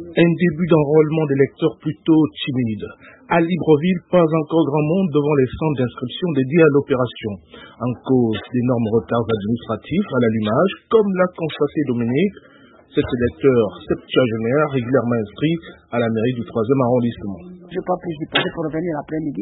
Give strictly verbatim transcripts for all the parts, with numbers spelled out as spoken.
Un début d'enrôlement d'électeurs plutôt timide. À Libreville, pas encore grand monde devant les centres d'inscription dédiés à l'opération. En cause d'énormes retards administratifs à l'allumage, comme l'a constaté Dominique, cet électeur septuagénaire régulièrement inscrit à la mairie du troisième arrondissement. Je n'ai pas pu y passer pour revenir l'après-midi.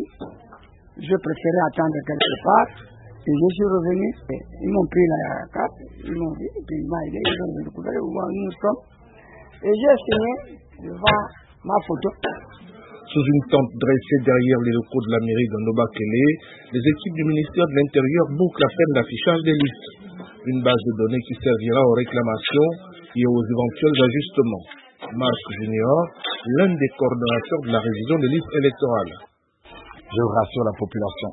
Je préférais attendre quelque part. Et je suis revenu. Ils m'ont pris la carte, ils m'ont dit, et puis ils m'ont aidé, ils ont découvert où nous sommes. Et j'ai signé devant ma photo. Sous une tente dressée derrière les locaux de la mairie de Nobakele, les équipes du ministère de l'Intérieur bouclent la peine d'affichage des listes. Une base de données qui servira aux réclamations et aux éventuels ajustements. Marc Junior, l'un des coordonnateurs de la révision des listes électorales. Je rassure la population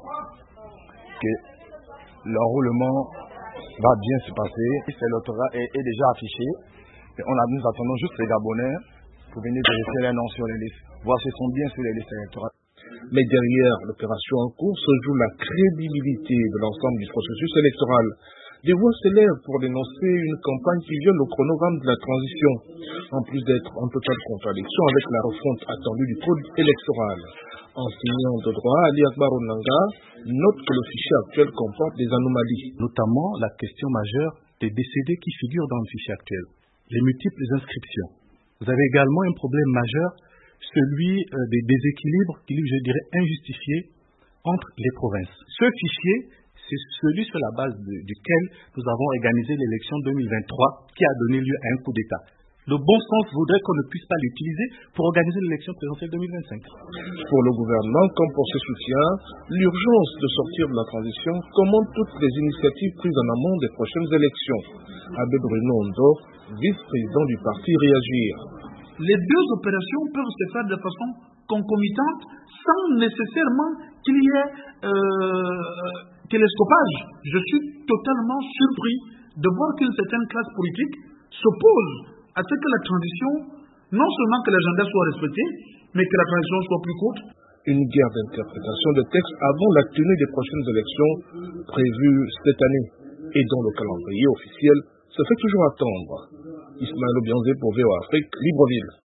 que l'enrôlement va bien se passer. L'électorat est, est déjà affiché. Et on a, nous attendons juste les Gabonais pour venir vérifier les noms sur les listes, voir s'ils sont bien sur les listes électorales. Mais derrière l'opération en cours se joue la crédibilité de l'ensemble du processus électoral. Des voix s'élèvent pour dénoncer une campagne qui viole le chronogramme de la transition, en plus d'être en totale contradiction avec la refonte attendue du code électoral. Enseignant de droit, Ali Akbar Onanga note que le fichier actuel comporte des anomalies. Notamment la question majeure des décédés qui figurent dans le fichier actuel. Les multiples inscriptions. Vous avez également un problème majeur, celui euh, des déséquilibres, qui, je dirais, injustifiés entre les provinces. Ce fichier, c'est celui sur la base de, duquel nous avons organisé l'élection deux mille vingt-trois qui a donné lieu à un coup d'État. Le bon sens voudrait qu'on ne puisse pas l'utiliser pour organiser l'élection présidentielle deux mille vingt-cinq. Pour le gouvernement, comme pour ses soutiens, l'urgence de sortir de la transition commande toutes les initiatives prises en amont des prochaines élections. Abbé Bruno Ondo, vice-président du parti Réagir. Les deux opérations peuvent se faire de façon concomitante sans nécessairement qu'il y ait euh, télescopage. Je suis totalement surpris de voir qu'une certaine classe politique s'oppose à ce que la transition, non seulement que l'agenda soit respecté, mais que la transition soit plus courte. Une guerre d'interprétation de textes avant la tenue des prochaines élections prévues cette année et dont le calendrier officiel se fait toujours attendre. Ismaël Obianzé pour V O Afrique, Libreville.